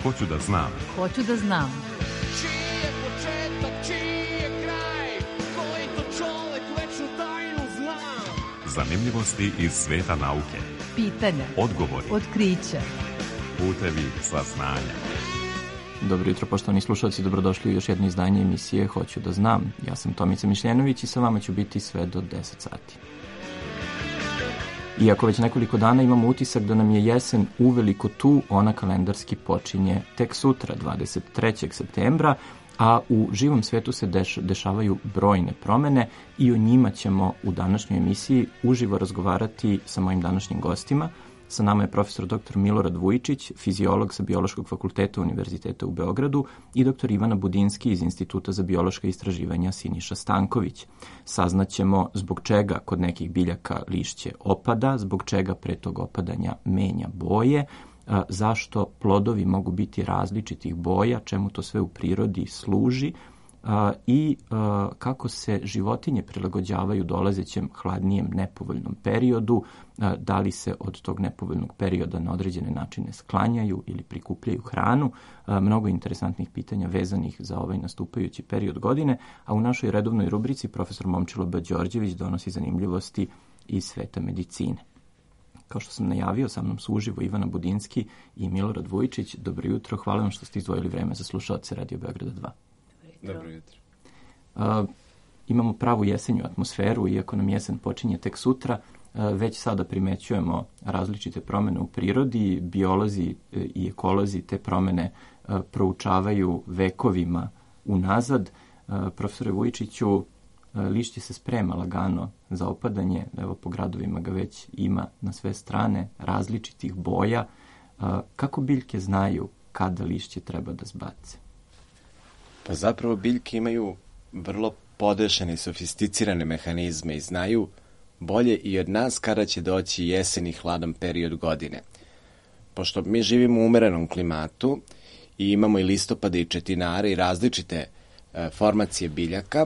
Hoću da znam. Hoću da znam. Čiji je početak, čiji je kraj, koji to čovek večnu tajnu zna. Zanimljivosti iz sveta nauke. Pitanja. Odgovori. Otkrića. Putevi saznanja. Dobro jutro, poštovani slušalci, dobrodošli u još jedno izdanje emisije Hoću da znam. Ja sam Tomica Mišljenović i sa vama ću biti sve do 10 sati. Iako već nekoliko dana imamo utisak da nam je jesen uveliko tu, ona kalendarski počinje tek sutra, 23. septembra, a u živom svetu se dešavaju brojne promene i o njima ćemo u današnjoj emisiji uživo razgovarati sa mojim današnjim gostima. Sa nama je profesor dr. Milorad Vujičić, fiziolog sa Biološkog fakulteta Univerziteta u Beogradu i dr. Ivana Budinski iz Instituta za biološka istraživanja Siniša Stanković. Saznaćemo zbog čega kod nekih biljaka lišće opada, zbog čega pre tog opadanja menja boje, zašto plodovi mogu biti različitih boja, čemu to sve u prirodi služi i kako se životinje prilagođavaju dolazećem hladnijem nepovoljnom periodu, da li se od tog nepovoljnog perioda na određene načine sklanjaju ili prikupljaju hranu. Mnogo interesantnih pitanja vezanih za ovaj nastupajući period godine, a u našoj redovnoj rubrici profesor Momčilo B. Đorđević donosi zanimljivosti iz sveta medicine. Kao što sam najavio, sa mnom su uživo Ivana Budinski i Milorad Vujičić. Dobro jutro, hvala vam što ste izdvojili vreme za slušalce Radio Beograda 2. Dobro jutro. Imamo pravu jesenju atmosferu, iako nam jesen počinje tek sutra, već sada primećujemo različite promene u prirodi, biolozi i ekolozi te promene proučavaju vekovima unazad. Profesore Vujičiću, lišće se sprema lagano za opadanje, evo po gradovima ga već ima na sve strane, različitih boja. Kako biljke znaju kada lišće treba da zbace? Pa zapravo biljke imaju vrlo podešene i sofisticirane mehanizme i znaju bolje i od nas kada će doći jesen i hladan period godine. Pošto mi živimo u umerenom klimatu i imamo i listopade i četinare i različite formacije biljaka,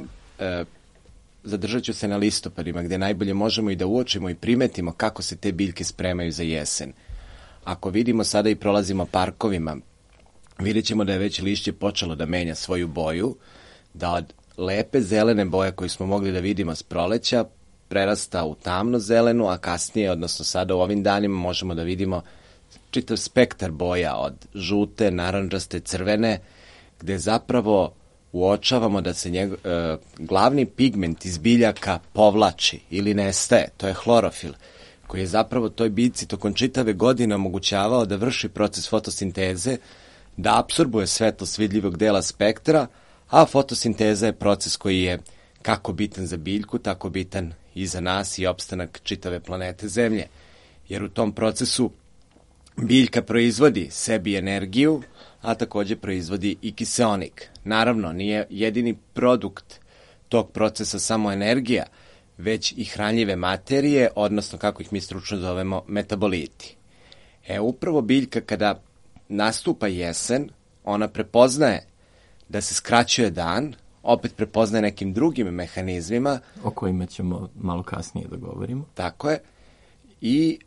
zadržat ću se na listopadima gde najbolje možemo i da uočimo i primetimo kako se te biljke spremaju za jesen. Ako vidimo sada i prolazimo parkovima, vidjet ćemo da je već lišće počelo da menja svoju boju, da od lepe zelene boje koju smo mogli da vidimo s proleća prerasta u tamno zelenu, a kasnije, odnosno sada u ovim danima, možemo da vidimo čitav spektar boja od žute, narandžaste, crvene, gde zapravo uočavamo da se glavni pigment iz biljaka povlači ili nestaje, to je hlorofil, koji je zapravo toj biljci tokom čitave godine omogućavao da vrši proces fotosinteze, da apsorbuje svetlost vidljivog dela spektra, a fotosinteza je proces koji je kako bitan za biljku, tako bitan i za nas i opstanak čitave planete Zemlje. Jer u tom procesu biljka proizvodi sebi energiju, a takođe proizvodi i kiseonik. Naravno, nije jedini produkt tog procesa samo energija, već i hranljive materije, odnosno kako ih mi stručno zovemo metaboliti. Upravo biljka kada nastupa jesen, ona prepoznaje da se skraćuje dan, opet prepoznaje nekim drugim mehanizmima. O kojima ćemo malo kasnije da govorimo. Tako je. I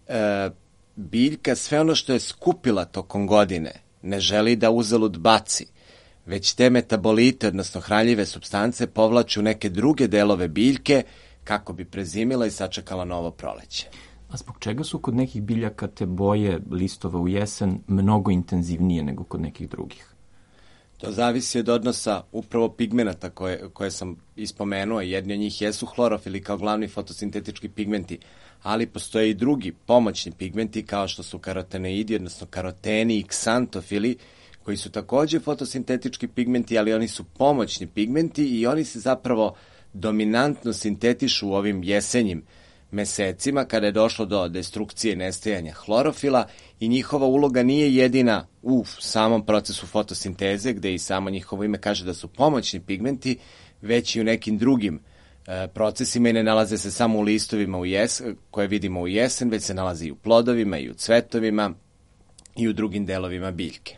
biljka sve ono što je skupila tokom godine ne želi da uzalud baci, već te metabolite, odnosno hranljive supstance, povlači u neke druge delove biljke kako bi prezimila i sačekala novo proleće. A zbog čega su kod nekih biljaka te boje listova u jesen mnogo intenzivnije nego kod nekih drugih? To zavisi od odnosa upravo pigmenata koje sam ispomenuo. Jedni od njih jesu hlorofili kao glavni fotosintetički pigmenti, ali postoje i drugi pomoćni pigmenti kao što su karotenoidi, odnosno karoteni i ksantofili, koji su takođe fotosintetički pigmenti, ali oni su pomoćni pigmenti i oni se zapravo dominantno sintetišu u ovim jesenjim mesecima kada je došlo do destrukcije i nestajanja hlorofila i njihova uloga nije jedina u samom procesu fotosinteze, gde i samo njihovo ime kaže da su pomoćni pigmenti, već i u nekim drugim procesima i ne nalaze se samo u listovima koje vidimo u jesen, već se nalaze i u plodovima i u cvetovima i u drugim delovima biljke.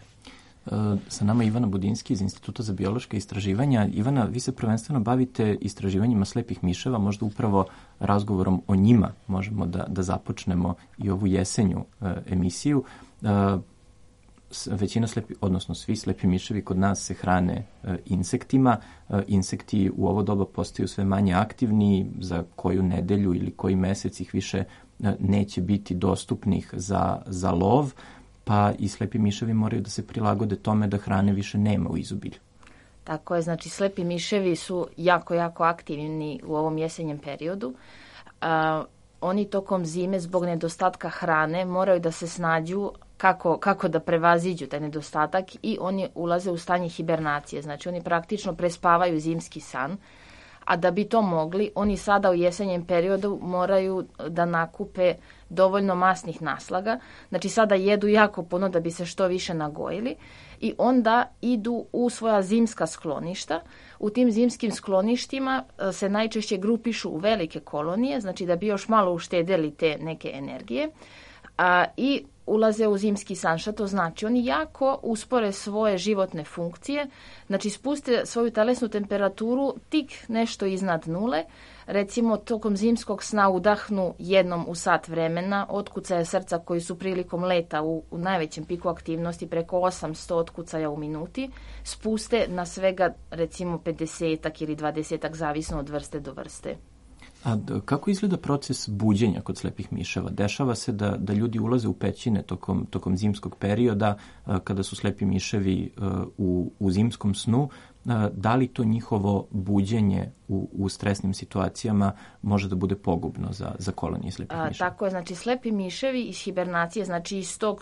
Sa nama Ivana Budinski iz Instituta za biološka istraživanja. Ivana, vi se prvenstveno bavite istraživanjima slepih miševa, možda upravo razgovorom o njima možemo da započnemo i ovu jesenju emisiju. većina odnosno svi slepi miševi kod nas se hrane insektima. Insekti u ovo doba postaju sve manje aktivni, za koju nedelju ili koji mesec ih više neće biti dostupnih za lov, pa i slepi miševi moraju da se prilagode tome da hrane više nema u izobilju. Tako je, znači slepi miševi su jako, jako aktivni u ovom jesenjem periodu. Oni tokom zime zbog nedostatka hrane moraju da se snađu kako da prevaziđu taj nedostatak i oni ulaze u stanje hibernacije. Znači oni praktično prespavaju zimski san, a da bi to mogli, oni sada u jesenjem periodu moraju da nakupe dovoljno masnih naslaga. Znači sada jedu jako puno da bi se što više nagojili i onda idu u svoja zimska skloništa. U tim zimskim skloništima se najčešće grupišu u velike kolonije, znači da bi još malo uštedeli te neke energije i ulaze u zimski san. Šta to znači? Oni jako uspore svoje životne funkcije, znači spuste svoju telesnu temperaturu tik nešto iznad nule, recimo tokom zimskog sna udahnu jednom u sat vremena, otkucaje srca koji su prilikom leta u najvećem piku aktivnosti preko 800 otkucaja u minuti, spuste na svega recimo 50 ili 20, zavisno od vrste do vrste. A kako izgleda proces buđenja kod slepih miševa? Dešava se da ljudi ulaze u pećine tokom zimskog perioda, kada su slepi miševi u zimskom snu. Da li to njihovo buđenje u stresnim situacijama može da bude pogubno za kolonije slepih miševa? Tako je, znači slepi miševi iz hibernacije, znači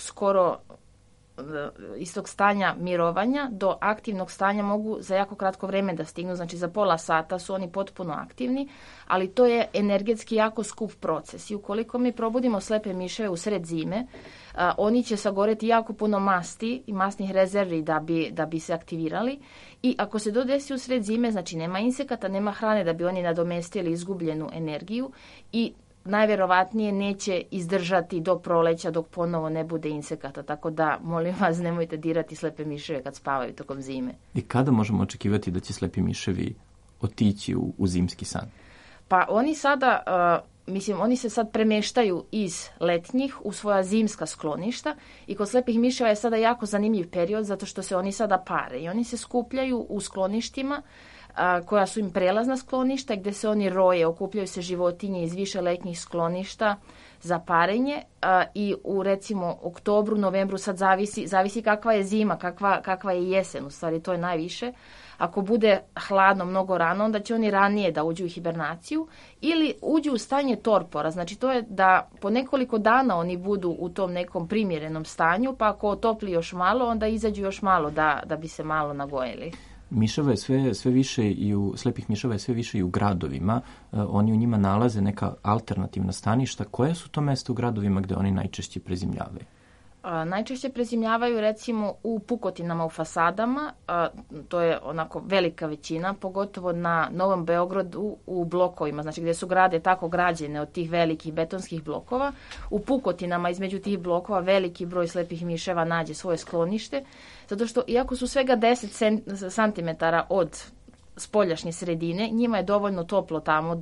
iz tog stanja mirovanja do aktivnog stanja mogu za jako kratko vreme da stignu, znači za pola sata su oni potpuno aktivni, ali to je energetski jako skup proces i ukoliko mi probudimo slepe miševe u sred zime, oni će sagoreti jako puno masti i masnih rezervi da bi se aktivirali i ako se to desi u sred zime, znači nema insekata, nema hrane da bi oni nadomestili izgubljenu energiju i najverovatnije neće izdržati do proleća dok ponovo ne bude insekata. Tako da, molim vas, nemojte dirati slepe miševe kad spavaju tokom zime. I kada možemo očekivati da će slepi miševi otići u zimski san? Pa oni sada, oni se sad premeštaju iz letnjih u svoja zimska skloništa i kod slepih miševa je sada jako zanimljiv period zato što se oni sada pare i oni se skupljaju u skloništima koja su im prelazna skloništa gde se oni roje, okupljaju se životinje iz više letnjih skloništa za parenje i u recimo oktobru, novembru sad zavisi kakva je zima, kakva je jesen, u stvari to je najviše. Ako bude hladno mnogo rano, onda će oni ranije da uđu u hibernaciju ili uđu u stanje torpora. Znači to je da po nekoliko dana oni budu u tom nekom primjerenom stanju, pa ako otopli još malo, onda izađu još malo da bi se malo nagojili. Miševa je sve više slepih miševa je sve više i u gradovima. Oni u njima nalaze neka alternativna staništa. Koje su to mesta u gradovima gde oni najčešće prezimljavaju? Najčešće prezimljavaju recimo u pukotinama u fasadama, to je onako velika većina, pogotovo na Novom Beogradu u blokovima, znači gdje su grade tako građene od tih velikih betonskih blokova. U pukotinama između tih blokova veliki broj slepih miševa nađe svoje sklonište, zato što iako su svega 10 cm od spoljašnje sredine, njima je dovoljno toplo tamo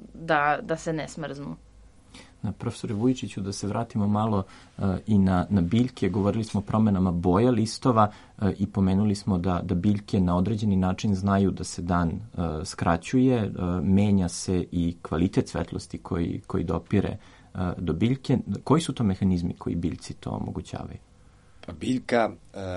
da se ne smrznu. Profesore Vujičiću, da se vratimo malo i na biljke. Govorili smo o promenama boja listova i pomenuli smo da biljke na određeni način znaju da se dan skraćuje, menja se i kvalitet svetlosti koji dopire do biljke. Koji su to mehanizmi koji biljci to omogućavaju? Pa biljka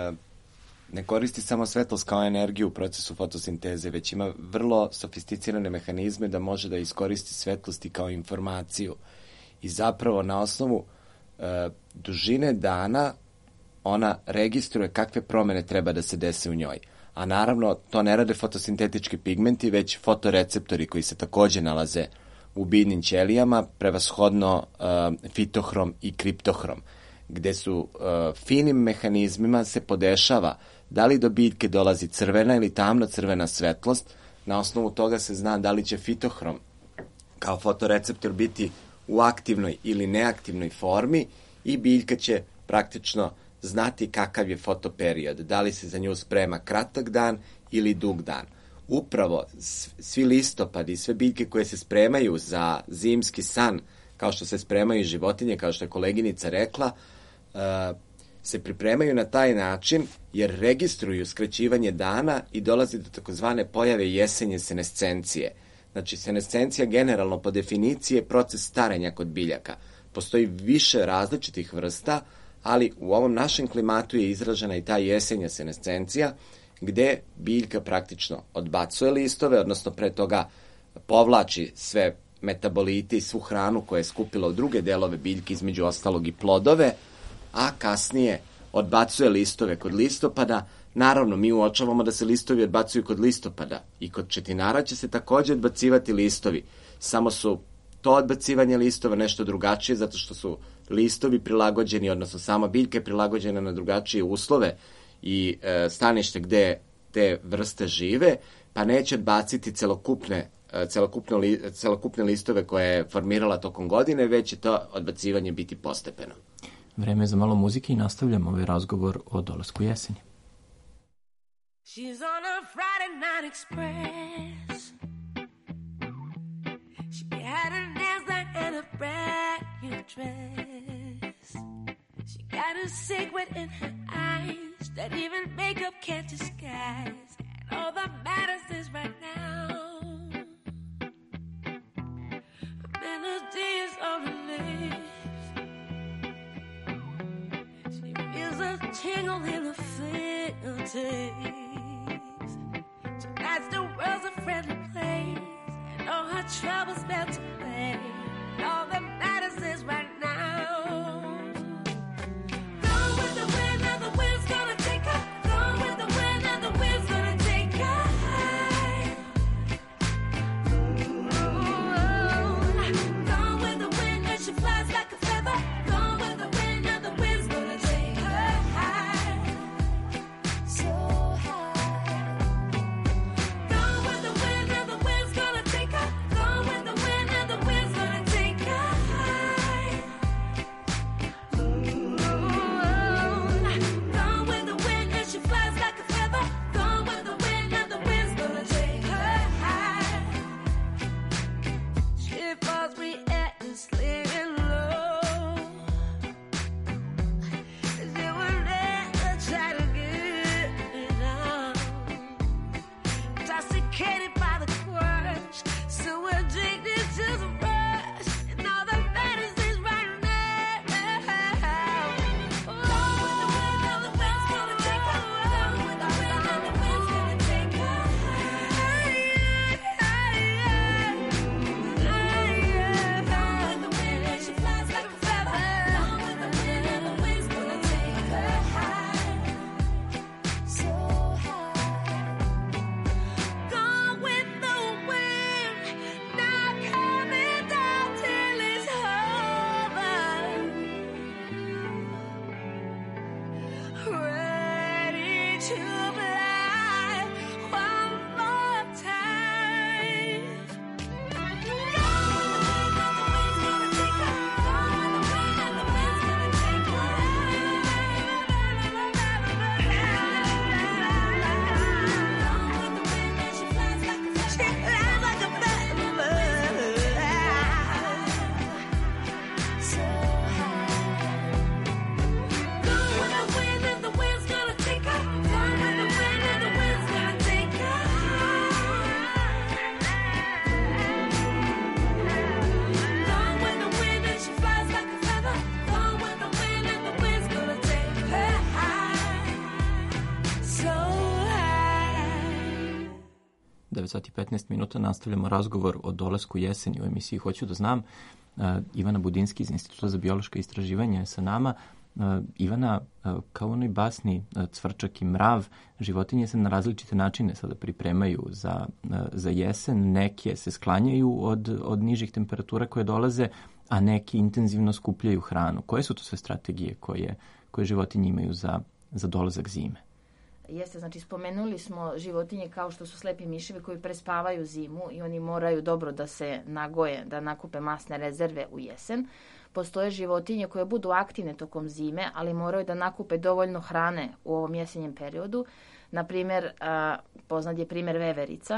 ne koristi samo svetlost kao energiju u procesu fotosinteze, već ima vrlo sofisticirane mehanizme da može da iskoristi svetlosti kao informaciju. I zapravo na osnovu dužine dana ona registruje kakve promene treba da se dese u njoj. A naravno to ne rade fotosintetički pigmenti, već fotoreceptori koji se takođe nalaze u biljnim ćelijama, prevashodno fitohrom i kriptohrom, gde su finim mehanizmima se podešava da li do biljke dolazi crvena ili tamno crvena svetlost. Na osnovu toga se zna da li će fitohrom kao fotoreceptor biti u aktivnoj ili neaktivnoj formi i biljka će praktično znati kakav je fotoperiod, da li se za nju sprema kratak dan ili dug dan. Upravo svi listopadi i sve biljke koje se spremaju za zimski san, kao što se spremaju životinje, kao što je koleginica rekla, se pripremaju na taj način jer registruju skraćivanje dana i dolazi do takozvane pojave jesenje senescencije. Znači, senescencija generalno po definiciji je proces starenja kod biljaka. Postoji više različitih vrsta, ali u ovom našem klimatu je izražena i ta jesenja senescencija, gde biljka praktično odbacuje listove, odnosno pre toga povlači sve metabolite i svu hranu koja je skupila u druge delove biljke, između ostalog i plodove, a kasnije odbacuje listove kod listopada. Naravno, mi uočavamo da se listovi odbacuju kod listopada i kod četinara će se takođe odbacivati listovi. Samo su to odbacivanje listova nešto drugačije zato što su listovi prilagođeni, odnosno sama biljka je prilagođena na drugačije uslove i stanište gde te vrste žive, pa neće odbaciti celokupne listove koje je formirala tokom godine, već će to odbacivanje biti postepeno. Vreme je za malo muzike i nastavljamo ovaj razgovor o dolasku jeseni. She's on a Friday night express. She had her nails done and a brand new dress. She got a secret in her eyes that even makeup can't disguise. And all that matters is right now. A melody is on her lips. She feels a tingle in her fingertips. Tonight's the world's a friendly place, and all her troubles melt away. And all that matters is right now. Gone with the wind, and the wind's gonna take her. Gone with the wind, and the wind's gonna take her high. Gone with the wind, and she flies like a feather. Gone with the wind, and the wind's gonna take her high. So sati 15 minuta nastavljamo razgovor o dolasku jeseni u emisiji Hoću da znam. Ivana Budinski iz Instituta za biološka istraživanja je sa nama. Ivana, kao u onoj basni Cvrčak i mrav, životinje se na različite načine sada pripremaju za jesen. Neke se sklanjaju od nižih temperatura koje dolaze, a neki intenzivno skupljaju hranu. Koje su to sve strategije koje životinje imaju za dolazak zime? Jeste, znači spomenuli smo životinje kao što su slepi miševi koji prespavaju zimu i oni moraju dobro da se nagoje, da nakupe masne rezerve u jesen. Postoje životinje koje budu aktivne tokom zime, ali moraju da nakupe dovoljno hrane u ovom jesenjem periodu. Naprimjer, poznat je primjer veverica,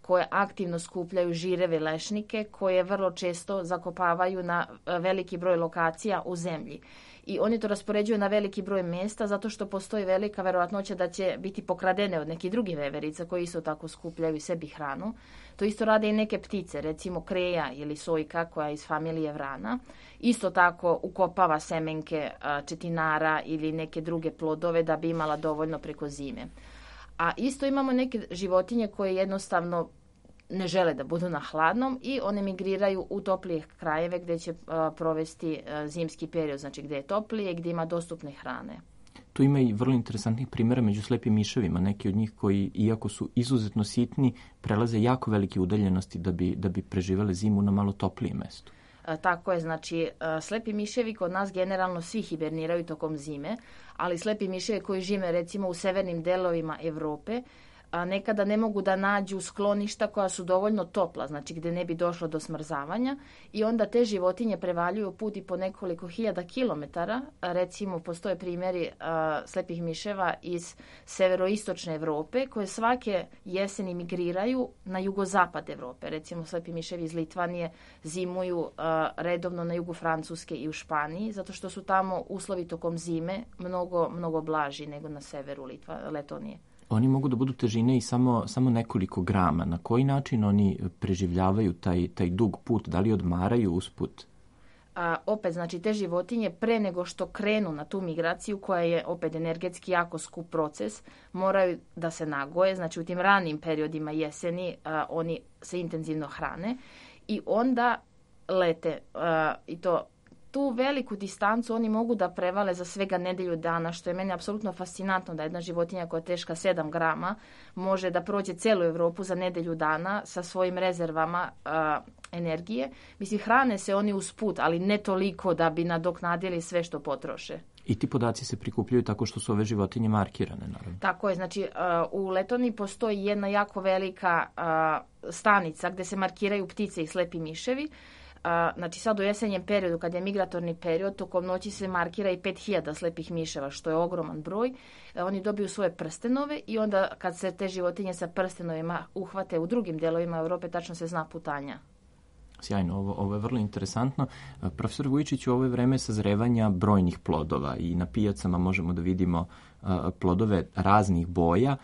koje aktivno skupljaju žireve lešnike koje vrlo često zakopavaju na veliki broj lokacija u zemlji. I oni to raspoređuju na veliki broj mjesta zato što postoji velika verovatnoća da će biti pokradene od nekih drugih veverica koji isto tako skupljaju sebi hranu. To isto rade i neke ptice, recimo kreja ili sojka koja je iz familije vrana. Isto tako ukopava semenke četinara ili neke druge plodove da bi imala dovoljno preko zime. A isto imamo neke životinje koje jednostavno ne žele da budu na hladnom i one migriraju u toplije krajeve gdje će provesti zimski period, znači gdje je toplije i gdje ima dostupne hrane. Tu ima i vrlo interesantnih primjera među slepim miševima. Neki od njih koji, iako su izuzetno sitni, prelaze jako velike udaljenosti da bi preživele zimu na malo toplijem mestu. Tako je, znači slepi miševi kod nas generalno svi hiberniraju tokom zime, ali slepi miševi koji žive recimo u severnim delovima Europe nekada ne mogu da nađu skloništa koja su dovoljno topla, znači gdje ne bi došlo do smrzavanja i onda te životinje prevaljuju put i po nekoliko hiljada kilometara. Recimo postoje primjeri slepih miševa iz severoistočne Europe koje svake jeseni migriraju na jugozapad Europe. Recimo slepi miševi iz Litvanije zimuju redovno na jugu Francuske i u Španiji zato što su tamo uslovi tokom zime mnogo blaži nego na severu Letonije. Oni mogu da budu težine i samo nekoliko grama. Na koji način oni preživljavaju taj dug put? Da li odmaraju usput? Opet, znači te životinje pre nego što krenu na tu migraciju koja je opet energetski jako skup proces, moraju da se nagoje, znači u tim ranim periodima jeseni oni se intenzivno hrane i onda lete i to tu veliku distancu oni mogu da prevale za svega nedelju dana, što je meni apsolutno fascinantno da jedna životinja koja je teška 7 grama može da prođe celu Europu za nedelju dana sa svojim rezervama energije. Mislim, hrane se oni usput, ali ne toliko da bi nadoknadili sve što potroše. I ti podaci se prikupljaju tako što su ove životinje markirane, naravno. Tako je, znači u Letoniji postoji jedna jako velika stanica gdje se markiraju ptice i slepi miševi. Znači sad u jesenjem periodu, kad je migratorni period, tokom noći se markira i 5000 slepih miševa, što je ogroman broj. Oni dobiju svoje prstenove i onda kad se te životinje sa prstenovima uhvate u drugim dijelovima Europe, tačno se zna putanja. Sjajno, ovo je vrlo interesantno. Profesor Vujičić, u ovo je vreme sazrevanja brojnih plodova i na pijacama možemo da vidimo plodove raznih boja.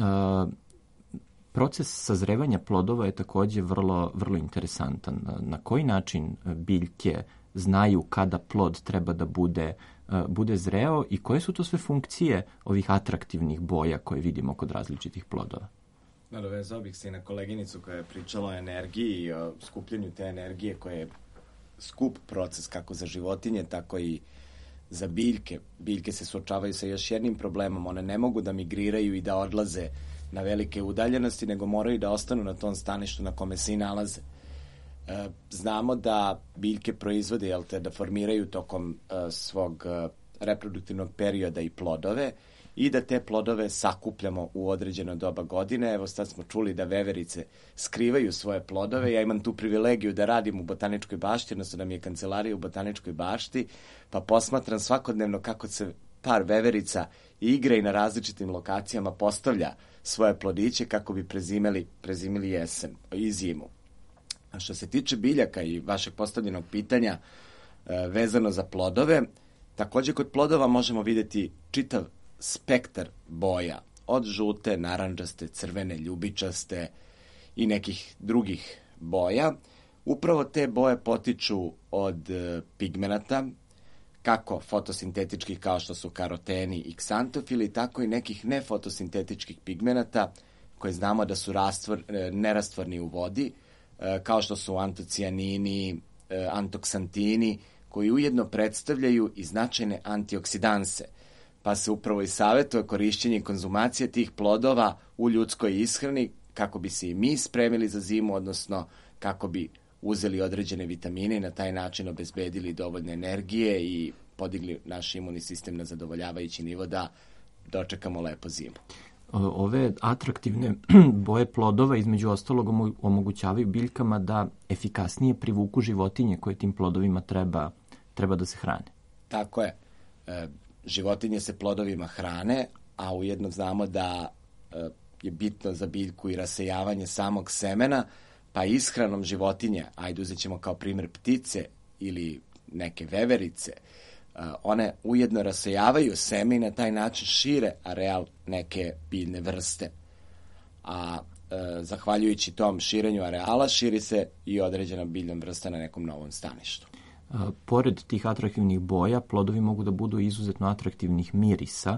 Proces sazrevanja plodova je također vrlo interesantan. Na koji način biljke znaju kada plod treba da bude zreo i koje su to sve funkcije ovih atraktivnih boja koje vidimo kod različitih plodova? Nadovezao bih se i na koleginicu koja je pričala o energiji i o skupljenju te energije koje je skup proces kako za životinje, tako i za biljke. Biljke se suočavaju sa još jednim problemom. One ne mogu da migriraju i da odlaze na velike udaljenosti, nego moraju da ostanu na tom staništu na kome se i nalaze. Znamo da biljke proizvode, da formiraju tokom svog reproduktivnog perioda i plodove i da te plodove sakupljamo u određeno doba godine. Evo sad smo čuli da veverice skrivaju svoje plodove. Ja imam tu privilegiju da radim u Botaničkoj bašti, odnosno da mi je kancelarija u Botaničkoj bašti, pa posmatram svakodnevno kako se par veverica igra i na različitim lokacijama postavlja svoje plodiće kako bi prezimili jesen i zimu. A što se tiče biljaka i vašeg postavljenog pitanja vezano za plodove, također kod plodova možemo vidjeti čitav spektar boja, od žute, narandžaste, crvene, ljubičaste i nekih drugih boja. Upravo te boje potiču od pigmenata, kako fotosintetičkih kao što su karoteni i ksantofili, tako i nekih nefotosintetičkih pigmenata koje znamo da su nerastvorni u vodi, kao što su antocijanini, antoksantini, koji ujedno predstavljaju i značajne antioksidanse. Pa se upravo i savjetuje korišćenje i konzumacija tih plodova u ljudskoj ishrani kako bi se i mi spremili za zimu, odnosno kako bi uzeli određene vitamine i na taj način obezbedili dovoljne energije i podigli naš imunni sistem na zadovoljavajući nivo da dočekamo lepo zimu. Ove atraktivne boje plodova između ostalog omogućavaju biljkama da efikasnije privuku životinje koje tim plodovima treba da se hrane. Tako je. Životinje se plodovima hrane, a ujedno znamo da je bitno za biljku i rasejavanje samog semena, pa ishranom životinja, ajde uzet ćemo kao primjer ptice ili neke veverice, one ujedno rasejavaju seme i na taj način šire areal neke biljne vrste. A zahvaljujući tom širenju areala, širi se i određena biljna vrsta na nekom novom staništu. Pored tih atraktivnih boja, plodovi mogu da budu izuzetno atraktivnih mirisa.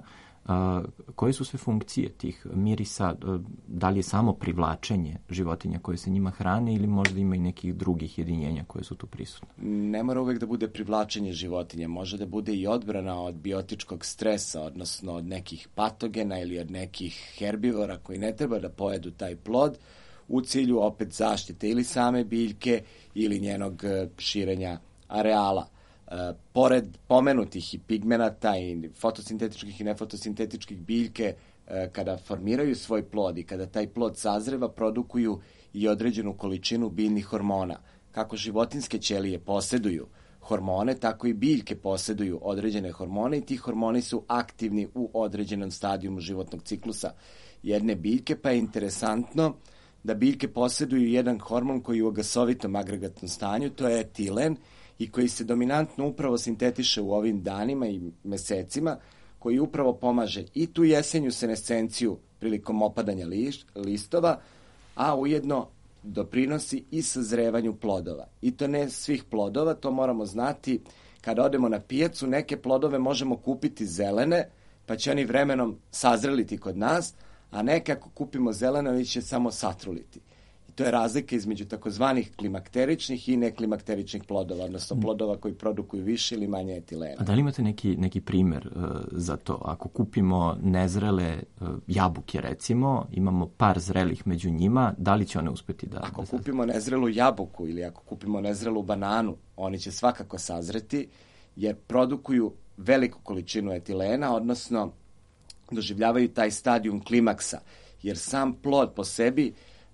Koje su sve funkcije tih mirisa? Da li je samo privlačenje životinja koje se njima hrane ili možda ima i nekih drugih jedinjenja koje su tu prisutne? Ne mora uvek da bude privlačenje životinja, može da bude i odbrana od biotičkog stresa, odnosno od nekih patogena ili od nekih herbivora koji ne treba da pojedu taj plod u cilju opet zaštite ili same biljke ili njenog širenja areala. Pored pomenutih i pigmenata i fotosintetičkih i nefotosintetičkih biljke, kada formiraju svoj plod i kada taj plod sazreva, produkuju i određenu količinu biljnih hormona. Kako životinjske ćelije posjeduju hormone, tako i biljke posjeduju određene hormone i ti hormoni su aktivni u određenom stadijumu životnog ciklusa jedne biljke, pa je interesantno da biljke posjeduju jedan hormon koji je u gasovitom agregatnom stanju, to je etilen, i koji se dominantno upravo sintetiše u ovim danima i mesecima, koji upravo pomaže i tu jesenju senescenciju prilikom opadanja listova, a ujedno doprinosi i sazrevanju plodova. I to ne svih plodova, to moramo znati. Kada odemo na pijacu, neke plodove možemo kupiti zelene, pa će oni vremenom sazreliti kod nas, a neke ako kupimo zelene, oni će samo satruliti. To je razlika između takozvanih klimakteričnih i neklimakteričnih plodova, odnosno plodova koji produkuju više ili manje etilena. A da li imate neki primjer za to? Ako kupimo nezrele jabuke, recimo, imamo par zrelih među njima, da li će one uspeti da... Ako kupimo nezrelu jabuku ili ako kupimo nezrelu bananu, oni će svakako sazreti, jer produkuju veliku količinu etilena, odnosno doživljavaju taj stadijum klimaksa, jer sam plod po sebi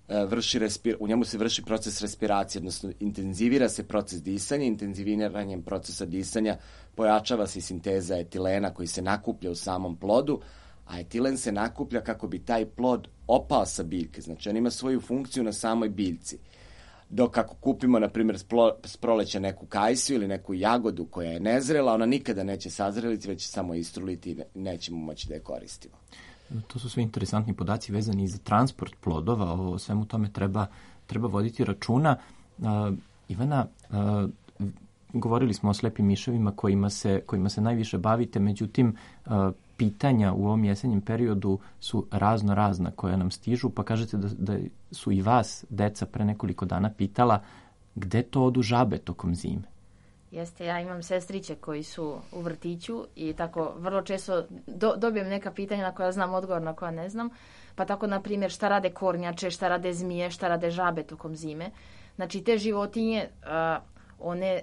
u njemu se vrši proces respiracije, odnosno intenzivira se proces disanja, intenziviranjem procesa disanja pojačava se sinteza etilena koji se nakuplja u samom plodu, a etilen se nakuplja kako bi taj plod opao sa biljke, znači on ima svoju funkciju na samoj biljci. Dok ako kupimo, na primjer, s proleća neku kajsiju ili neku jagodu koja je nezrela, ona nikada neće sazreliti, već će samo istruliti i nećemo moći da je koristimo. To su sve interesantni podaci vezani za transport plodova, o svemu tome treba voditi računa. Ivana, govorili smo o slepim miševima kojima se najviše bavite, međutim, pitanja u ovom jesenjem periodu su razna koja nam stižu, pa kažete da su i vas deca pre nekoliko dana pitala gde to odu žabe tokom zime. Jeste, ja imam sestriće koji su u vrtiću i tako vrlo često dobijem neka pitanja na koja znam odgovor, na koja ne znam. Pa tako, na primjer, šta rade kornjače, šta rade zmije, šta rade žabe tokom zime. Znači, te životinje, one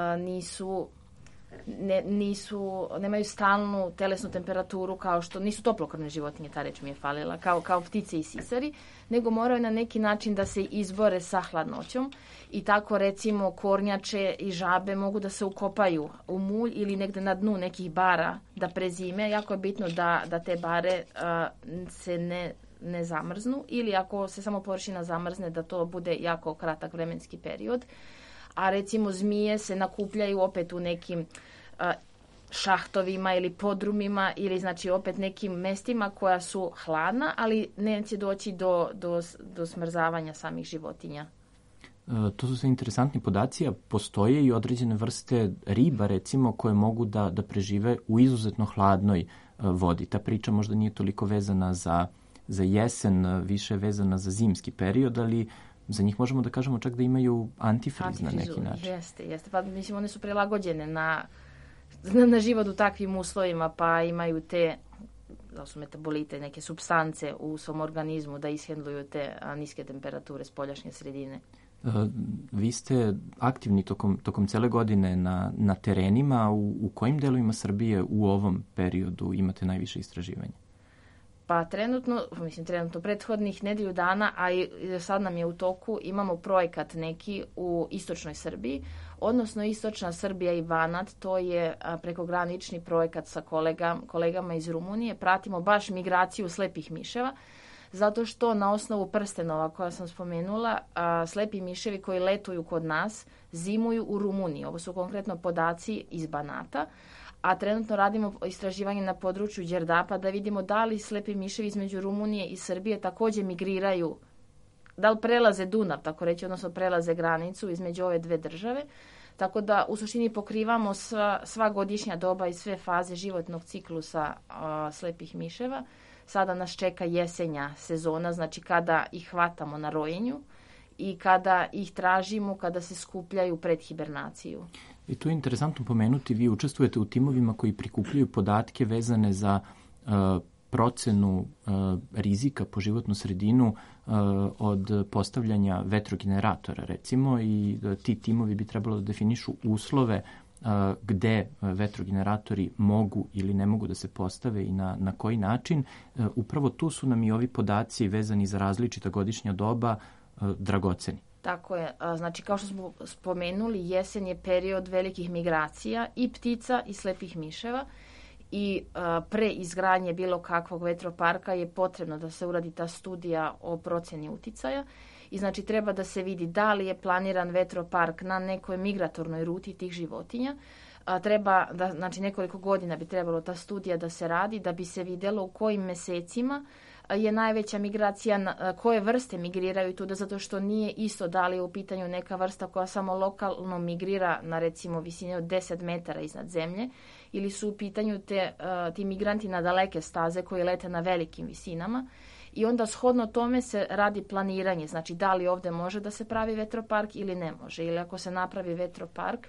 nemaju stalnu telesnu temperaturu kao što, nisu toplokrvne životinje, ta reč mi je falila, kao ptice i sisari, nego moraju na neki način da se izbore sa hladnoćom i tako, recimo, kornjače i žabe mogu da se ukopaju u mulj ili negde na dnu nekih bara da prezime. Jako je bitno da te bare se ne zamrznu, ili ako se samo površina zamrzne, da to bude jako kratak vremenski period. A recimo zmije se nakupljaju opet u nekim šahtovima ili podrumima ili znači opet nekim mestima koja su hladna, ali neće doći do smrzavanja samih životinja. To su sve interesantni podaci, a postoje i određene vrste riba, recimo, koje mogu da prežive u izuzetno hladnoj vodi. Ta priča možda nije toliko vezana za jesen, više vezana za zimski period, ali za njih možemo da kažemo čak da imaju antifriz na neki način. Jeste. Pa mislim, one su prilagođene na život u takvim uslovima, pa imaju da su metabolite, neke supstance u svom organizmu da ishendluju te niske temperature spoljašnje sredine. Vi ste aktivni tokom cele godine na terenima. U kojim delovima Srbije u ovom periodu imate najviše istraživanja? Pa trenutno prethodnih nedelju dana, a i sad nam je u toku, imamo projekat neki u istočnoj Srbiji, odnosno istočna Srbija i Banat, to je prekogranični projekat sa kolegama iz Rumunije. Pratimo baš migraciju slepih miševa. zato što na osnovu prstenova koja sam spomenula, slepi miševi koji letuju kod nas zimuju u Rumuniji. Ovo su konkretno podaci iz Banata, a trenutno radimo istraživanje na području Đerdapa da vidimo da li slepi miševi između Rumunije i Srbije također migriraju, da li prelaze Dunav, tako reći, odnosno prelaze granicu između ove dve države. Tako da u suštini pokrivamo sva godišnja doba i sve faze životnog ciklusa slepih miševa. Sada nas čeka jesenja sezona, znači kada ih hvatamo na rojenju i kada ih tražimo, kada se skupljaju pred hibernaciju. I to je interesantno pomenuti, vi učestvujete u timovima koji prikupljaju podatke vezane za procenu rizika po životnu sredinu od postavljanja vetrogeneratora, recimo, i ti timovi bi trebalo da definišu uslove gde vetrogeneratori mogu ili ne mogu da se postave i na koji način. Upravo tu su nam i ovi podaci vezani za različita godišnja doba dragoceni. Tako je. Znači, kao što smo spomenuli, jesen je period velikih migracija i ptica i slepih miševa i pre izgradnje bilo kakvog vetroparka je potrebno da se uradi ta studija o procjeni uticaja i znači treba da se vidi da li je planiran vetropark na nekoj migratornoj ruti tih životinja. Treba da, znači nekoliko godina bi trebalo ta studija da se radi da bi se vidjelo u kojim mesecima je najveća migracija, koje vrste migriraju tu, da zato što nije isto da li je u pitanju neka vrsta koja samo lokalno migrira na recimo visini od 10 metara iznad zemlje ili su u pitanju ti migranti na daleke staze koji lete na velikim visinama. I onda shodno tome se radi planiranje, znači da li ovdje može da se pravi vetropark ili ne može. Ili ako se napravi vetropark,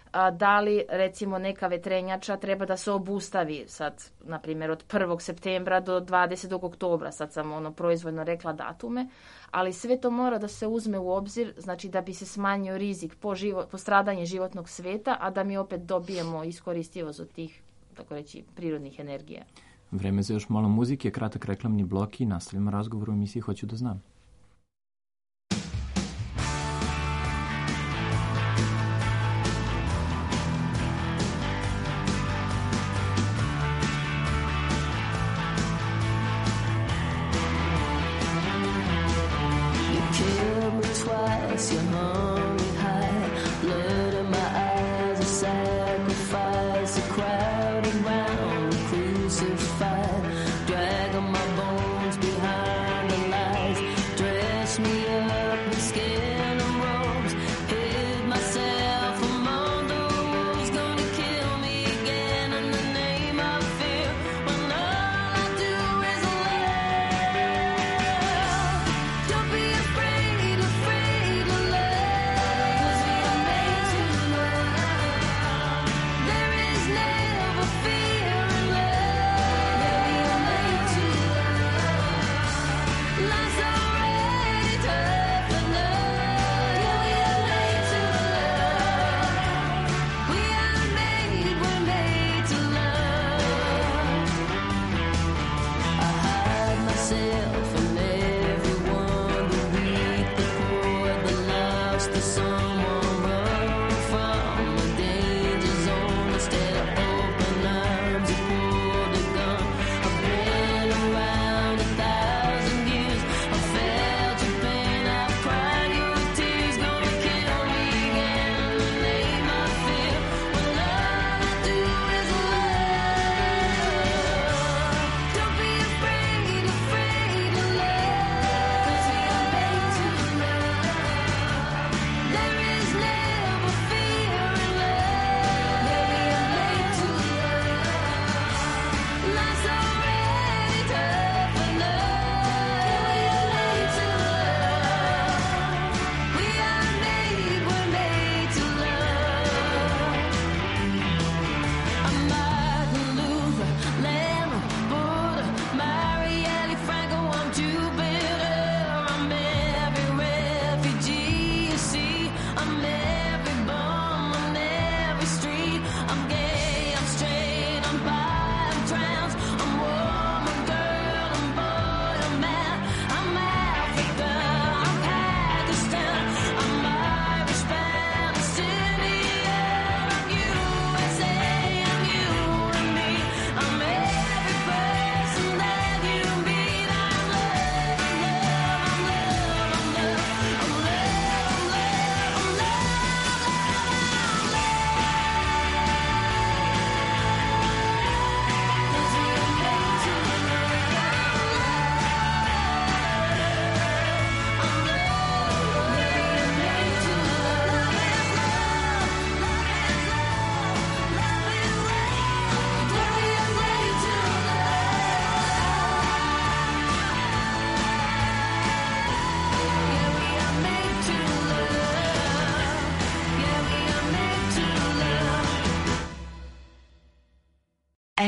da li recimo neka vetrenjača treba da se obustavi sad, na primjer od 1. septembra do 20. oktobra, sad sam proizvoljno rekla datume, ali sve to mora da se uzme u obzir, znači da bi se smanjio rizik po stradanje životnog sveta, a da mi opet dobijemo iskoristivost od tih, tako reći, prirodnih energija. Vreme za još malo muzike, kratak reklamni blok i nastavljamo razgovor u emisiji Hoću da znam. Don't be afraid, afraid of love.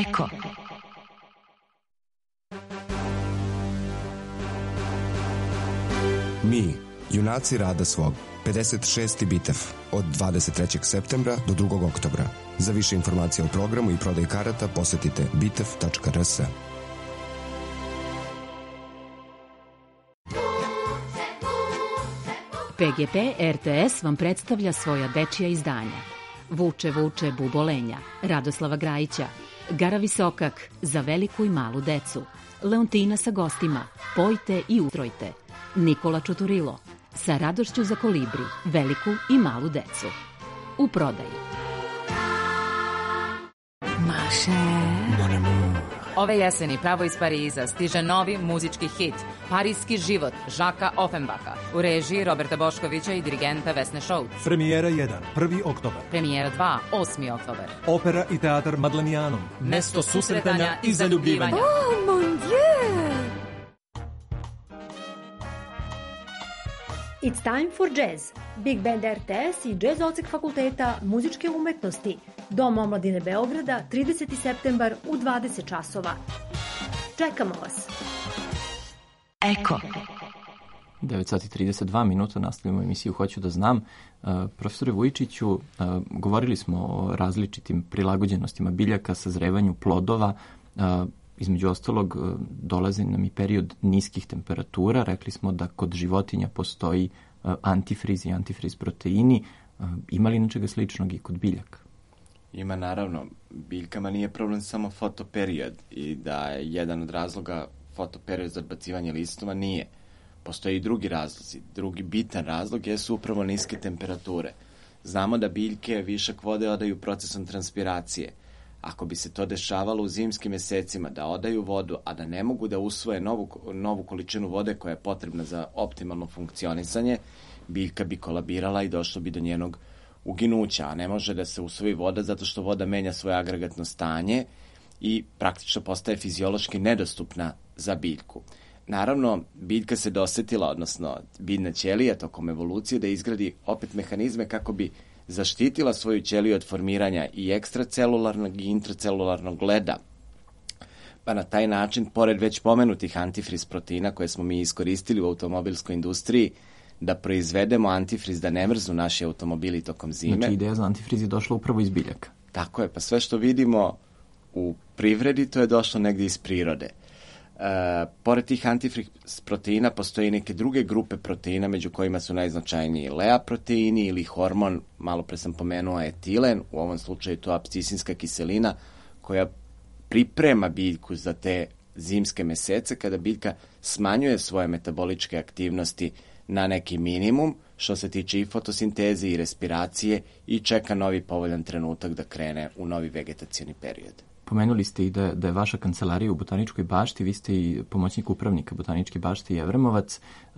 Eko. Mi, junaci rada svog, 56. bitev od 23. septembra do 2. oktobra. Za više informacija o programu i prodaj karata posetite bitev.rs. PGP RTS vam predstavlja svoja dečija izdanja. Vuče, vuče, bubolenja, Radoslava Grajića, Gara Visokak, za veliku i malu decu, Leontina sa gostima, Pojte i ustrojte, Nikola Čuturilo, sa radošću za kolibri, veliku i malu decu. U prodaji. Maše. Ove jeseni pravo iz Pariza stiže novi muzički hit Parijski život Žaka Offenbacha u režiji Roberta Boškovića i dirigenta Vesne Šouc. Premijera 1, 1. oktobar. Premijera 2, 8. oktobar. Opera i teatr Madlenijanom. Mesto susretanja i zaljubljivanja. Oh, mon Dieu! It's time for jazz. Big Band RTS i Jazz odsek Fakulteta muzičke umetnosti. Dom omladine Beograda, 30. septembar u 20 časova. Čekamo vas. Eko. 9 sati 32 minuta, nastavljamo emisiju Hoću da znam. Profesore Vujičiću, govorili smo o različitim prilagođenostima biljaka, sazrevanju plodova. Između ostalog, dolazi nam i period niskih temperatura. Rekli smo da kod životinja postoji antifriz i antifriz proteini. Ima li nečega sličnog i kod biljaka? Ima, naravno. Biljkama nije problem samo fotoperiod i da je jedan od razloga fotoperiod za odbacivanje listova nije. Postoji i drugi razlozi. Drugi bitan razlog jesu upravo niske temperature. Znamo da biljke višak vode odaju procesom transpiracije. Ako bi se to dešavalo u zimskim mesecima, da odaju vodu, a da ne mogu da usvoje novu količinu vode koja je potrebna za optimalno funkcionisanje, biljka bi kolabirala i došlo bi do njenog uginuća, a ne može da se usvoji voda zato što voda menja svoje agregatno stanje i praktično postaje fiziološki nedostupna za biljku. Naravno, biljka se dosetila, odnosno biljna ćelija tokom evolucije, da izgradi opet mehanizme kako bi zaštitila svoju ćeliju od formiranja i ekstracelularnog i intracelularnog leda. Pa na taj način, pored već pomenutih antifriz proteina koje smo mi iskoristili u automobilskoj industriji, da proizvedemo antifriz da ne mrznu naši automobili tokom zime. Znači, ideja za antifriz je došla upravo iz biljaka. Tako je, pa sve što vidimo u privredi, to je došlo negdje iz prirode. Pored tih antifriz proteina postoji neke druge grupe proteina, među kojima su najznačajniji lea proteini ili hormon, malo pre sam pomenuo etilen, u ovom slučaju to apsisinska kiselina, koja priprema biljku za te zimske mesece, kada biljka smanjuje svoje metaboličke aktivnosti na neki minimum, što se tiče i fotosinteze i respiracije, i čeka novi povoljan trenutak da krene u novi vegetacioni period. Pomenuli ste i da je vaša kancelarija u Botaničkoj bašti, vi ste i pomoćnik upravnika Botaničke bašte Jevremovac.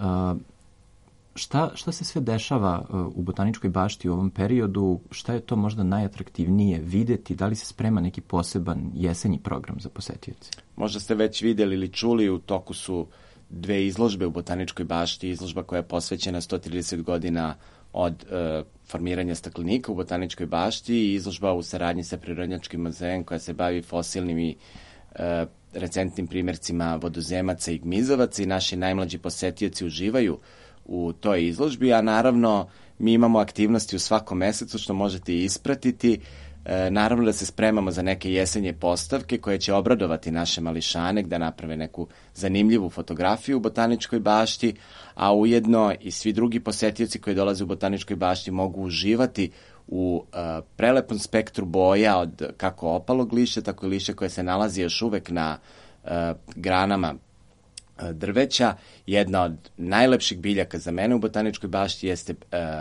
Šta se sve dešava u Botaničkoj bašti u ovom periodu? Šta je to možda najatraktivnije videti? Da li se sprema neki poseban jesenji program za posetioce? Možda ste već vidjeli ili čuli, u toku su 2 izložbe u Botaničkoj bašti. Izložba koja je posvećena 130 godina od formiranja staklenika u Botaničkoj bašti i izložba u saradnji sa Prirodnjačkim muzejem koja se bavi fosilnim i recentnim primjercima vodozemaca i gmizovaca, i naši najmlađi posetioci uživaju u toj izložbi, a naravno mi imamo aktivnosti u svakom mesecu što možete i ispratiti. Naravno da se spremamo za neke jesenje postavke koje će obradovati naše mališane da naprave neku zanimljivu fotografiju u Botaničkoj bašti, a ujedno i svi drugi posetioci koji dolaze u Botaničkoj bašti mogu uživati u prelepom spektru boja od kako opalog lišća, tako i lišća koje se nalazi još uvek na granama drveća. Jedna od najlepših biljaka za mene u Botaničkoj bašti jeste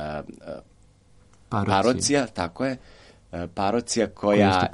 parocija, tako je. Parocija koja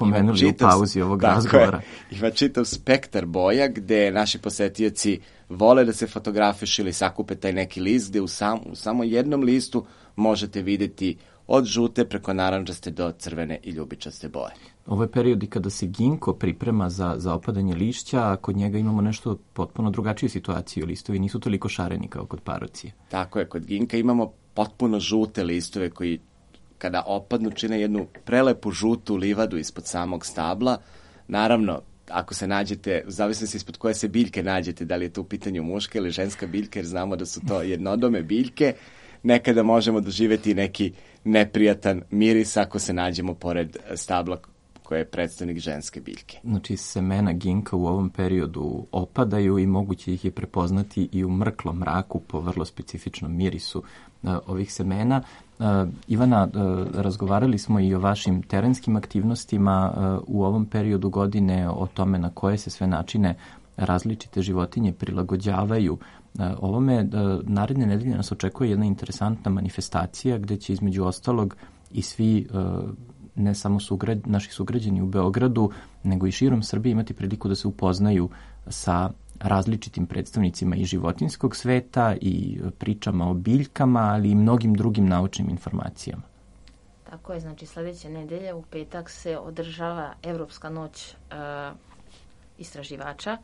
ima čitav spektar boja gde naši posetioci vole da se fotografišu ili sakupe taj neki list gde u samo jednom listu možete vidjeti od žute preko narančaste do crvene i ljubičaste boje. Ovo je period i kada se ginko priprema za opadanje lišća, a kod njega imamo nešto potpuno drugačiju situaciju. Listovi nisu toliko šareni kao kod parocije. Tako je, kod ginka imamo potpuno žute listove koji kada opadnu čine jednu prelepu žutu livadu ispod samog stabla. Naravno, ako se nađete, zavisno se ispod koje se biljke nađete, da li je to u pitanju muška ili ženska biljka, jer znamo da su to jednodome biljke, nekada možemo doživjeti neki neprijatan miris ako se nađemo pored stabla koje je predstavnik ženske biljke. Znači, semena ginka u ovom periodu opadaju i moguće ih je prepoznati i u mrklom mraku po vrlo specifičnom mirisu ovih semena. Ivana, razgovarali smo i o vašim terenskim aktivnostima u ovom periodu godine, o tome na koje se sve načine različite životinje prilagođavaju ovome. Naredne nedelje nas očekuje jedna interesantna manifestacija gde će između ostalog i svi ne samo naši sugrađani u Beogradu, nego i širom Srbije imati priliku da se upoznaju sa različitim predstavnicima i životinjskog sveta i pričama o biljkama, ali i mnogim drugim naučnim informacijama. Tako je, znači sledeće nedelje u petak se održava Evropska noć istraživača,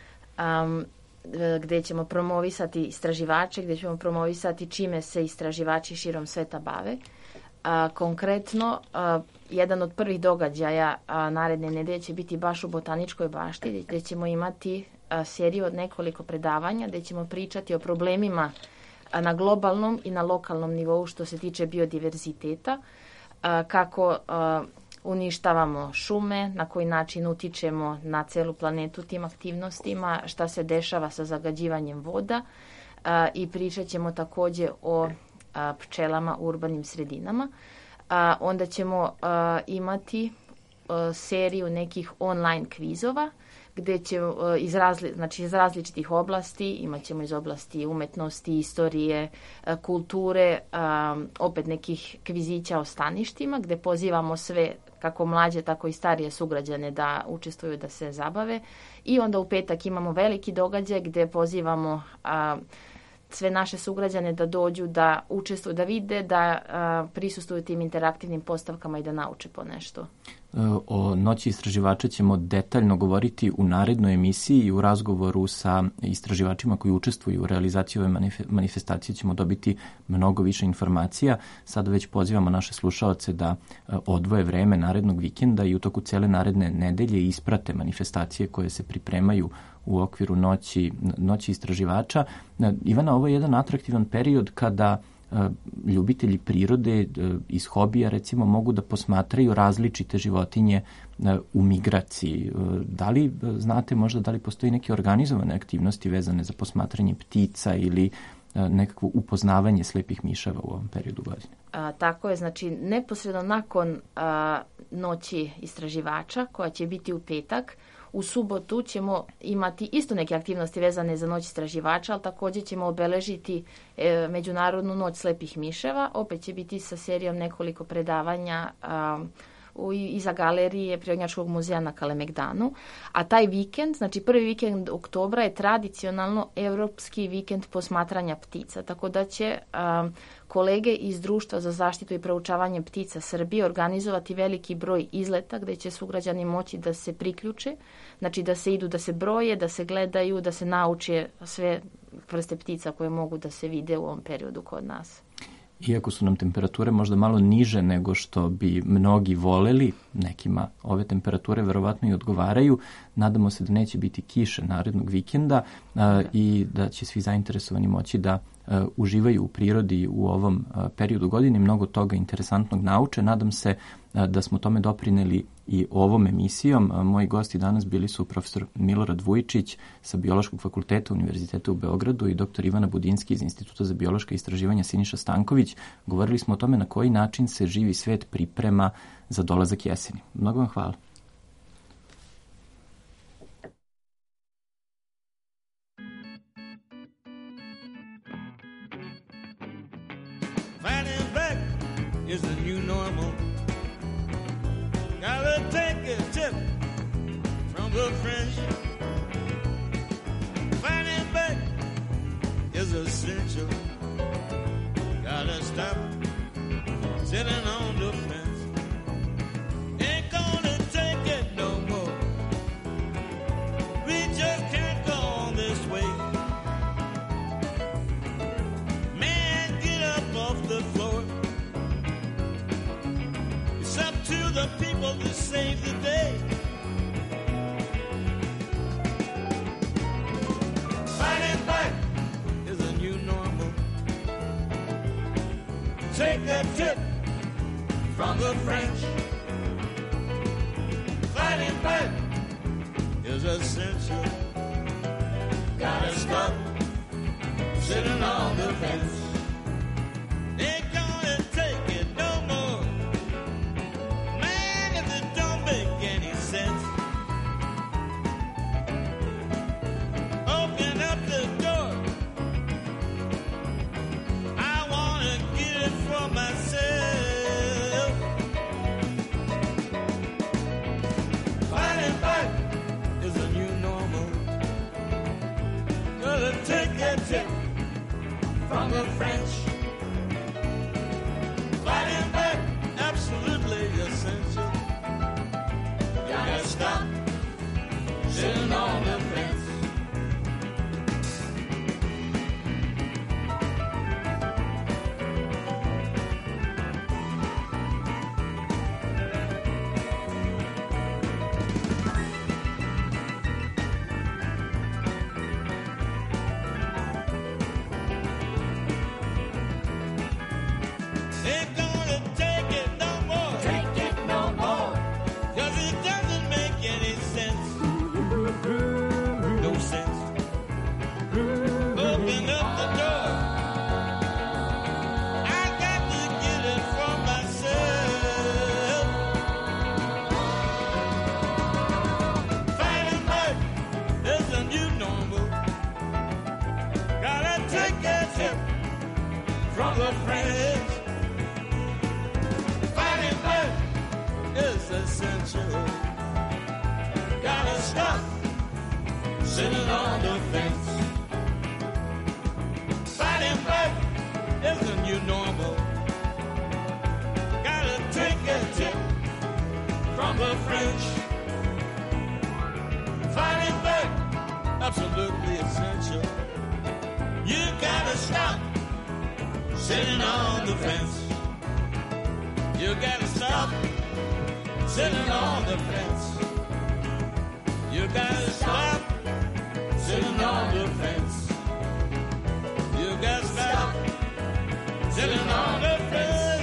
gde ćemo promovisati istraživače, gde ćemo promovisati čime se istraživači širom sveta bave. Konkretno, jedan od prvih događaja naredne nedelje će biti baš u Botaničkoj bašti, gde ćemo imati seriju od nekoliko predavanja, gde ćemo pričati o problemima na globalnom i na lokalnom nivou što se tiče biodiverziteta, kako uništavamo šume, na koji način utičemo na celu planetu tim aktivnostima, šta se dešava sa zagađivanjem voda i pričat ćemo takođe o pčelama u urbanim sredinama. Onda ćemo imati seriju nekih online kvizova gde će iz različitih oblasti, imat ćemo iz oblasti umetnosti, istorije, kulture, opet nekih kvizića o staništima gde pozivamo sve, kako mlađe, tako i starije sugrađane da učestvuju, da se zabave. I onda u petak imamo veliki događaj gde pozivamo sve naše sugrađane da dođu, da učestvuju, da vide, da prisustvuju tim interaktivnim postavkama i da nauče po nešto. O Noći istraživača ćemo detaljno govoriti u narednoj emisiji i u razgovoru sa istraživačima koji učestvuju u realizaciji ove manifestacije ćemo dobiti mnogo više informacija. Sada već pozivamo naše slušaoce da odvoje vreme narednog vikenda i u toku cele naredne nedelje isprate manifestacije koje se pripremaju u okviru Noći istraživača. Ivana, ovo je jedan atraktivan period kada ljubitelji prirode iz hobija recimo mogu da posmatraju različite životinje u migraciji. Da li znate možda da li postoji neke organizovane aktivnosti vezane za posmatranje ptica ili nekakvo upoznavanje slepih miševa u ovom periodu godine? Tako je, znači neposredno nakon Noći istraživača koja će biti u petak, u subotu ćemo imati isto neke aktivnosti vezane za Noć istraživača, ali takođe ćemo obeležiti Međunarodnu noć slepih miševa. Opet će biti sa serijom nekoliko predavanja iza galerije Prirodnjačkog muzeja na Kalemegdanu. A taj vikend, znači prvi vikend oktobra je tradicionalno Evropski vikend posmatranja ptica. Tako da će kolege iz Društva za zaštitu i proučavanje ptica Srbije organizovati veliki broj izleta gde će sugrađani moći da se priključe, znači da se idu, da se broje, da se gledaju, da se nauče sve vrste ptica koje mogu da se vide u ovom periodu kod nas. Iako su nam temperature možda malo niže nego što bi mnogi voleli, nekima ove temperature verovatno i odgovaraju, nadamo se da neće biti kiše narednog vikenda i da će svi zainteresovani moći da uživaju u prirodi u ovom periodu godine, mnogo toga interesantnog nauče. Nadam se da smo tome doprineli i ovom emisijom. Moji gosti danas bili su profesor Milorad Vujičić sa Biološkog fakulteta Univerziteta u Beogradu i dr. Ivana Budinski iz Instituta za biološka istraživanja Siniša Stanković. Govorili smo o tome na koji način se živi svet priprema za dolazak jeseni. Mnogo vam hvala. Fighting back is the new normal. Gotta take a tip from good friends. Fighting back is essential. Gotta stop sitting on the fence. Ain't gonna take it no more. We just can't go on this way. Off the floor. It's up to the people to save the day. take a tip from the French. Fighting back is essential. Gotta stop sitting on the fence. Ain't gonna take it no more, man, if it don't make any sense. Open up the door, I wanna get it for myself. Fighting back is a new normal. Gotta take that tip from the French. Fighting back, absolutely essential. Gotta stop sitting on the fence. Ain't gonna take it no more. Take it no more. 'Cause it doesn't make any sense. No sense. Open up the door. I got to get it for myself. Fighting back is a new normal. Gotta take a tip from the French. Fighting back is essential. Gotta stop sitting on the fence. Fighting back is a new normal. Gotta take a tip from the French. Fighting back, absolutely essential. You gotta stop sitting on the fence. You gotta stop sitting on the fence. You gotta stop sitting on the fence. You gotta stop sitting on the fence.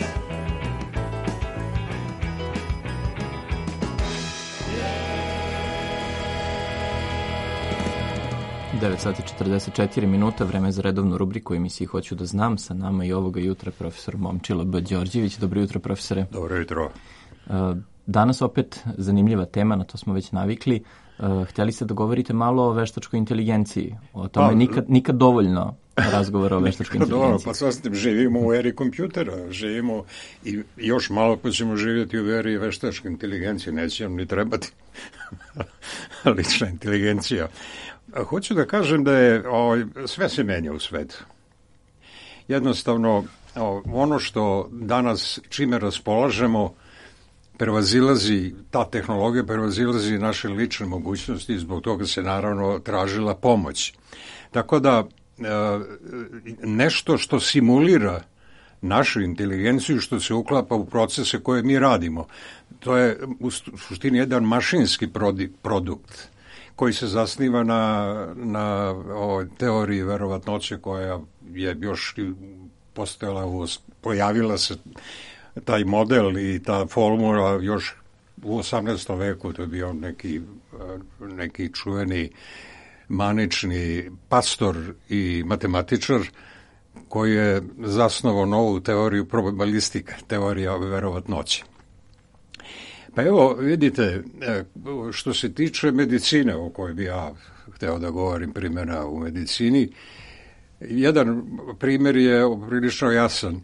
9 sati 44 minuta, vreme za redovnu rubriku emisiji Hoću da znam. Sa nama i ovoga jutra profesor Momčilo B. Đorđević. Dobro jutro, profesore. Dobro jutro. Danas opet zanimljiva tema, na to smo već navikli. Htjeli ste da govorite malo o veštačkoj inteligenciji. O tome nikad dovoljno razgovora o veštačkoj inteligenciji. Pa sasvim, živimo u eri kompjutera, živimo i još malo pa ćemo živjeti u eri veštačke inteligencije, neće nam ni trebati lična inteligencija. Hoću da kažem da je sve se menja u svetu. Jednostavno, ono što danas čime raspolažemo prevazilazi, ta tehnologija prevazilazi naše lične mogućnosti i zbog toga se naravno tražila pomoć. Tako da nešto što simulira našu inteligenciju, što se uklapa u procese koje mi radimo, to je u suštini jedan mašinski produkt koji se zasniva na teoriji verovatnoće koja je još postojala, pojavila se taj model i ta formula još u 18. veku. To je bio neki čuveni manični pastor i matematičar koji je zasnovao novu teoriju probabilistika, teorija verovatnoće. Pa evo, vidite, što se tiče medicine, o kojoj bi ja hteo da govorim, primjena u medicini, jedan primjer je prilično jasan.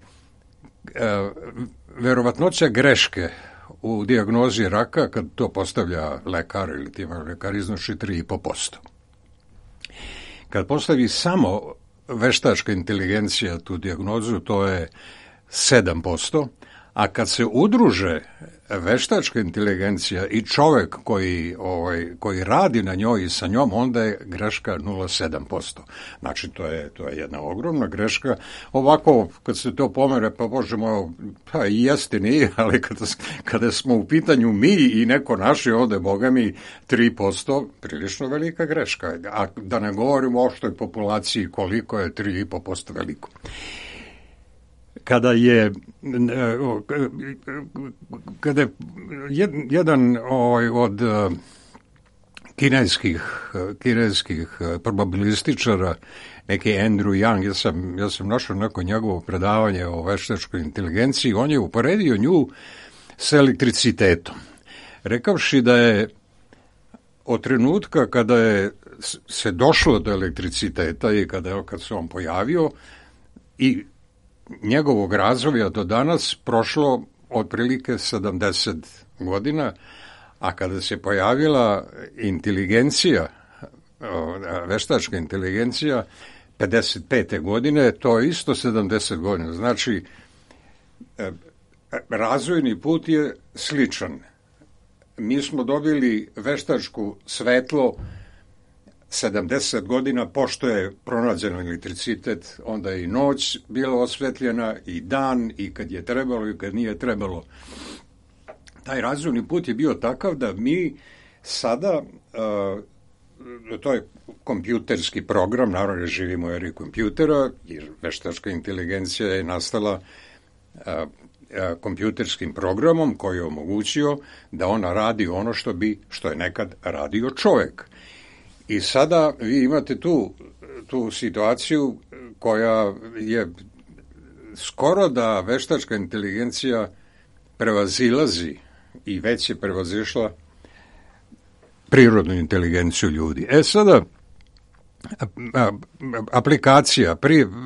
Verovatnoća greške u dijagnozi raka, kad to postavlja lekar ili tima lekar, iznosi 3,5%. Kad postavi samo veštačka inteligencija tu dijagnozu, to je 7%, a kad se udruže veštačka inteligencija i čovek koji radi na njoj i sa njom, onda je greška 0,7%. Znači, to je jedna ogromna greška. Ovako, kad se to pomere, pa Bože moj, pa i jeste nije, ali kada smo u pitanju mi i neko naši, ovde, Boga mi, 3%, prilično velika greška. A da ne govorimo o opštoj populaciji, koliko je 3,5% veliko. kada je jedan od kineskih probabilističara, neki Andrew Yang, ja sam našao neko njegovo predavanje o veštačkoj inteligenciji, on je uporedio nju s elektricitetom, rekavši da je od trenutka kada je se došlo do elektriciteta i kad se on pojavio i njegovog razvoja do danas prošlo otprilike 70 godina, a kada se pojavila inteligencija, veštačka inteligencija 55. godine, to je isto 70 godina. Znači, razvojni put je sličan. Mi smo dobili veštačku svetlo 70 godina, pošto je pronađen elektricitet, onda je i noć bila osvetljena, i dan, i kad je trebalo, i kad nije trebalo. Taj razvojni put je bio takav da mi sada, to je kompjuterski program, naravno živimo u eri kompjutera, jer veštačka inteligencija je nastala kompjuterskim programom koji je omogućio da ona radi ono što je nekad radio čovjek. I sada vi imate tu situaciju koja je skoro da veštačka inteligencija prevazilazi i već je prevazišla prirodnu inteligenciju ljudi. Sada aplikacija,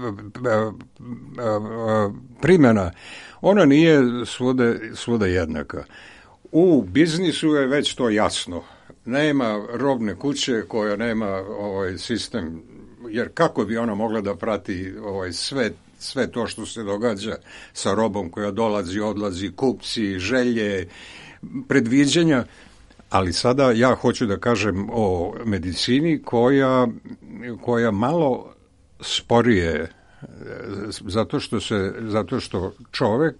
primjena, ona nije svuda jednaka. U biznisu je već to jasno. Nema robne kuće koja nema ovaj sistem, jer kako bi ona mogla da prati sve to što se događa sa robom koja dolazi, odlazi, kupci, želje, predviđanja. Ali sada ja hoću da kažem o medicini koja malo sporije, zato što čovjek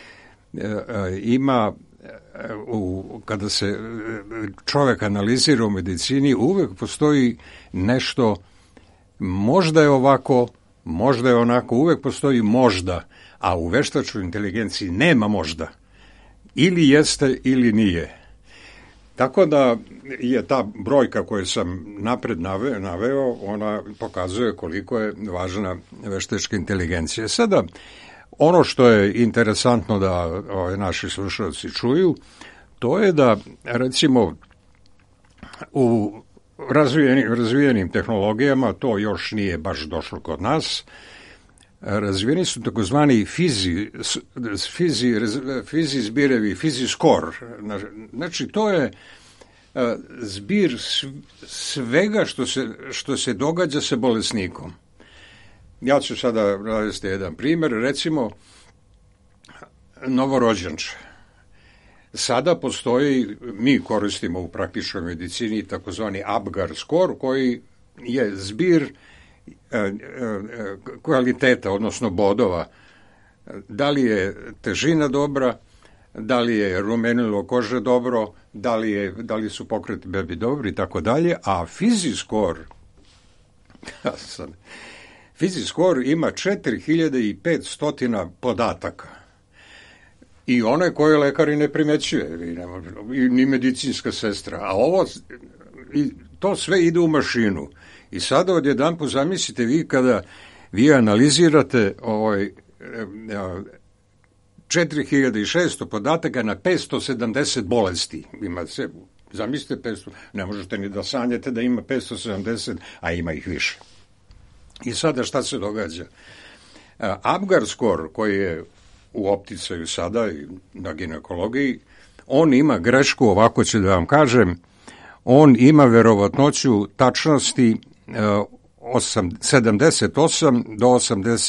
ima, kada se čovjek analizira u medicini, uvijek postoji nešto, možda je ovako, možda je onako, uvijek postoji možda, a u veštačkoj inteligenciji nema možda. Ili jeste ili nije. Tako da je ta brojka koju sam napred naveo, ona pokazuje koliko je važna veštačka inteligencija. Sada, ono što je interesantno da naši slušalci čuju, to je da, recimo, u razvijenim tehnologijama, to još nije baš došlo kod nas, razvijeni su takozvani fizi zbirevi, fizi skor. Znači, to je zbir svega što se događa sa bolesnikom. Ja ću sada navesti jedan primjer, recimo novorođenče. Sada postoji, mi koristimo u praktičnoj medicini takozvani Apgar skor, koji je zbir kvaliteta, odnosno bodova. Da li je težina dobra, da li je rumenilo kože dobro, da li su pokreti bebi dobri i tako dalje, a Fiziskor ima 4500 podataka. I one koje lekari ne primećuje, ni medicinska sestra. A to sve ide u mašinu. I sada odjedanput zamislite vi kada vi analizirate 4600 podataka na 570 bolesti. Zamislite 500, ne možete ni da sanjate da ima 570, a ima ih više. I sada šta se događa? Apgar skor koji je u opticaju sada i na ginekologiji, on ima grešku, ovako ću da vam kažem, on ima verovatnoću tačnosti 78 do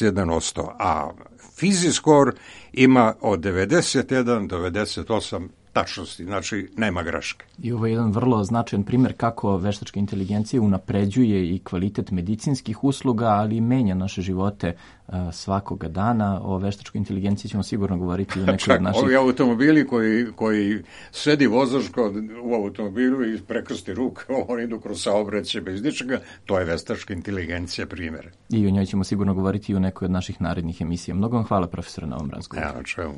81%, a fiziskor ima od 91 do 98 tačnosti, znači nema greške. I ovo je jedan vrlo značajan primjer kako veštačka inteligencija unapređuje i kvalitet medicinskih usluga, ali i menja naše živote svakoga dana. O veštačkoj inteligenciji ćemo sigurno govoriti u nekoj od naših... Ovi automobili koji sedi vozač u automobilu i prekrsti ruke, oni idu kroz saobraćaj bez ničega, to je veštačka inteligencija primjer. I o njoj ćemo sigurno govoriti i u nekoj od naših narednih emisija. Mnogo vam hvala, profesore, na ovom razgovoru. Ja, čemu.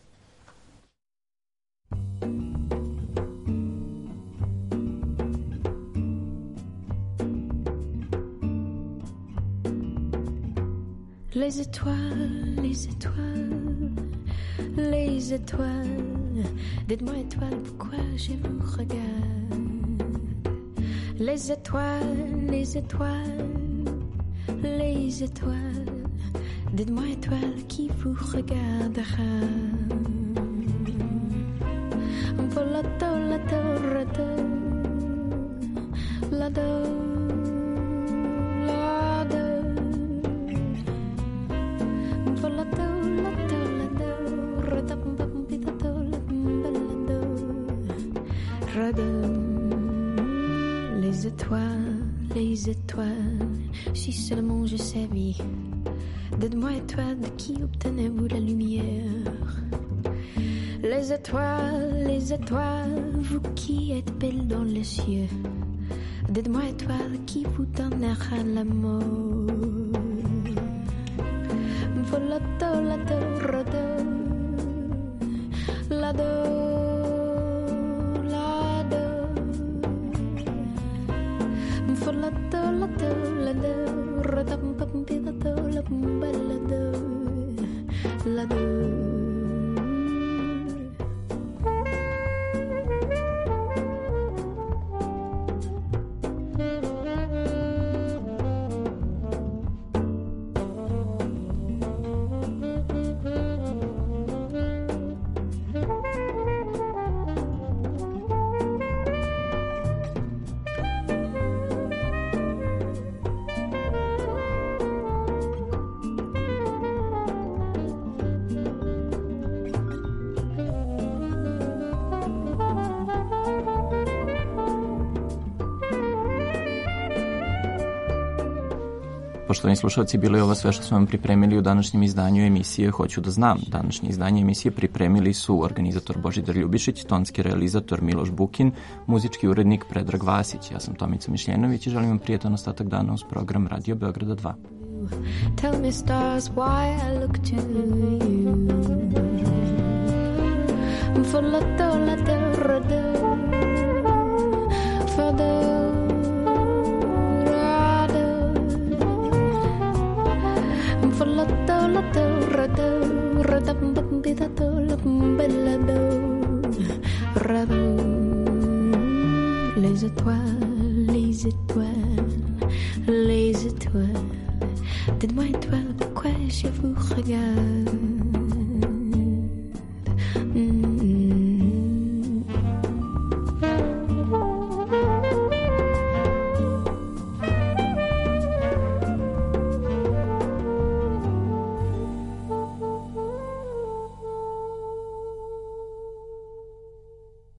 Les étoiles, les étoiles, les étoiles. Dites-moi, étoiles, pourquoi je vous regarde? Les étoiles, les étoiles, les étoiles. Dites-moi, étoiles, qui vous regardera? Volato, lato, rato, lado. Les étoiles, si seulement je savais. Dites-moi, étoiles, de qui obtenez-vous la lumière? Les étoiles, vous qui êtes belles dans les cieux. Dites-moi, étoiles, qui vous donnera l'amour? Volato, lato, rado, lado. Poštovani slušalci, bilo je ovo sve što smo vam pripremili u današnjem izdanju emisije Hoću da znam. Današnje izdanje emisije pripremili su organizator Božidar Ljubišić, tonski realizator Miloš Bukin, muzički urednik Predrag Vasić. Ja sam Tomica Mišljenović i želim vam prijetan ostatak dana uz program Radio Beograda 2. Tell me stars why I look to you. For lato, lato, rado, for the lato, lato, rado, rado, bidato, bellado, rado. Les étoiles, les étoiles, les étoiles. Dites-moi, étoiles, pourquoi je vous regarde?